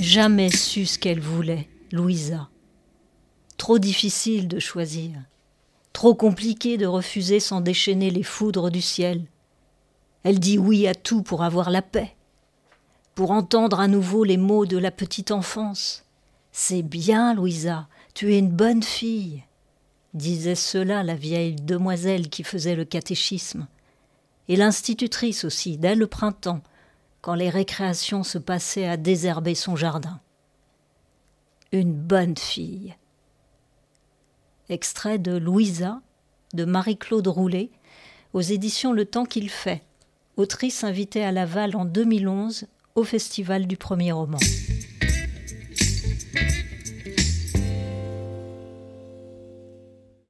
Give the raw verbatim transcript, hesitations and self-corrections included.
jamais su ce qu'elle voulait, Louisa. Trop difficile de choisir, trop compliqué de refuser sans déchaîner les foudres du ciel. Elle dit oui à tout pour avoir la paix, pour entendre à nouveau les mots de la petite enfance. « C'est bien, Louisa, tu es une bonne fille », disait cela la vieille demoiselle qui faisait le catéchisme, et l'institutrice aussi, dès le printemps, quand les récréations se passaient à désherber son jardin. Une bonne fille. Extrait de Louisa, de Marie-Claude Roulet, aux éditions Le Temps qu'il fait, autrice invitée à Laval en deux mille onze au Festival du Premier Roman.